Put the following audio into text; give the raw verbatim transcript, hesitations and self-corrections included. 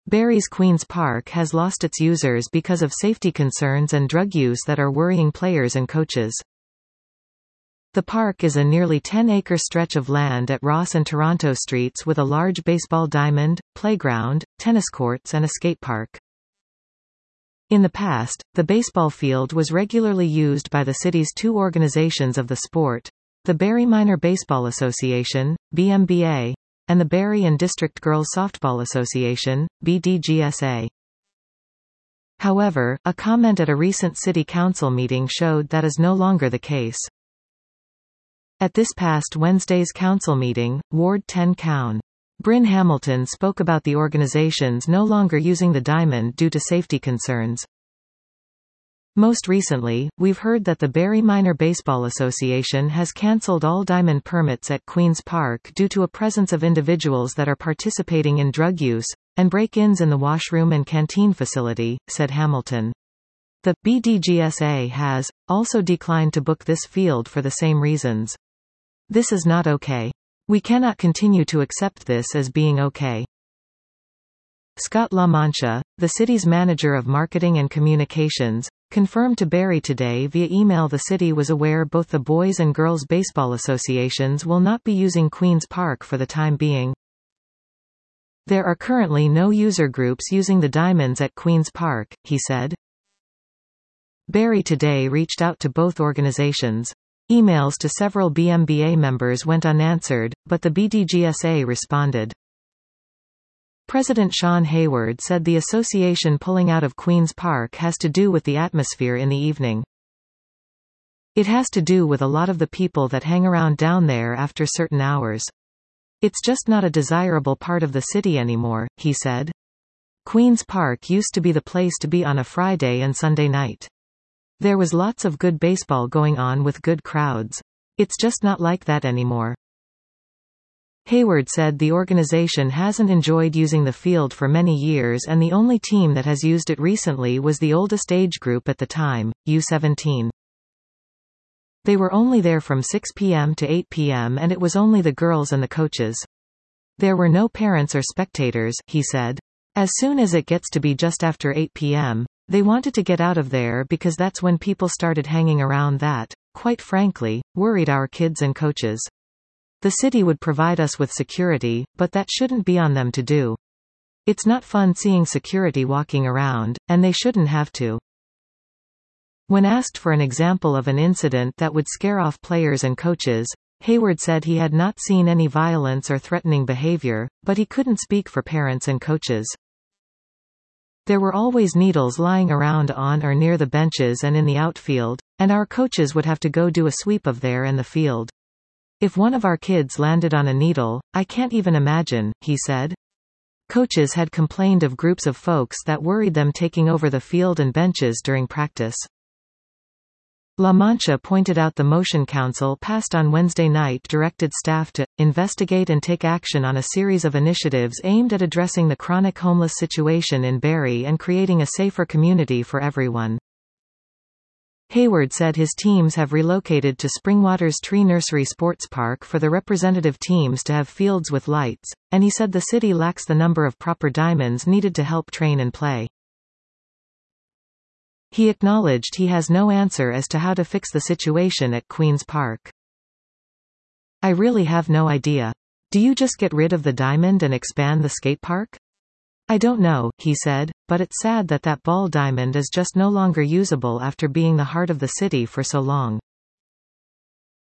Barrie's Queen's Park has lost its users because of safety concerns and drug use that are worrying players and coaches. The park is a nearly ten-acre stretch of land at Ross and Toronto Streets with a large baseball diamond, playground, tennis courts and a skate park. In the past, the baseball field was regularly used by the city's two organizations of the sport, the Barrie Minor Baseball Association, B M B A, and the Barrie and District Girls Softball Association, B D G S A. However, a comment at a recent city council meeting showed that is no longer the case. At this past Wednesday's council meeting, Ward ten Coun. Bryn Hamilton spoke about the organizations no longer using the diamond due to safety concerns. Most recently, we've heard that the Barrie Minor Baseball Association has cancelled all diamond permits at Queen's Park due to a presence of individuals that are participating in drug use, and break-ins in the washroom and canteen facility, said Hamilton. The B D G S A has also declined to book this field for the same reasons. This is not okay. We cannot continue to accept this as being okay. Scott La Mancha, the city's manager of marketing and communications, confirmed to Barrie Today via email the city was aware both the Boys and Girls Baseball Associations will not be using Queen's Park for the time being. There are currently no user groups using the diamonds at Queen's Park, he said. Barrie Today reached out to both organizations. Emails to several B M B A members went unanswered, but the B D G S A responded. President Sean Hayward said the association pulling out of Queen's Park has to do with the atmosphere in the evening. It has to do with a lot of the people that hang around down there after certain hours. It's just not a desirable part of the city anymore, he said. Queen's Park used to be the place to be on a Friday and Sunday night. There was lots of good baseball going on with good crowds. It's just not like that anymore. Hayward said the organization hasn't enjoyed using the field for many years and the only team that has used it recently was the oldest age group at the time, U seventeen. They were only there from six p m to eight p m and it was only the girls and the coaches. There were no parents or spectators, he said. As soon as it gets to be just after eight p m, they wanted to get out of there because that's when people started hanging around that, quite frankly, worried our kids and coaches. The city would provide us with security, but that shouldn't be on them to do. It's not fun seeing security walking around, and they shouldn't have to. When asked for an example of an incident that would scare off players and coaches, Hayward said he had not seen any violence or threatening behavior, but he couldn't speak for parents and coaches. There were always needles lying around on or near the benches and in the outfield, and our coaches would have to go do a sweep of there and the field. If one of our kids landed on a needle, I can't even imagine, he said. Coaches had complained of groups of folks that worried them taking over the field and benches during practice. La Mancha pointed out the motion council passed on Wednesday night directed staff to investigate and take action on a series of initiatives aimed at addressing the chronic homeless situation in Barrie and creating a safer community for everyone. Hayward said his teams have relocated to Springwater's Tree Nursery Sports Park for the representative teams to have fields with lights, and he said the city lacks the number of proper diamonds needed to help train and play. He acknowledged he has no answer as to how to fix the situation at Queen's Park. I really have no idea. Do you just get rid of the diamond and expand the skate park? I don't know, he said, but it's sad that that ball diamond is just no longer usable after being the heart of the city for so long.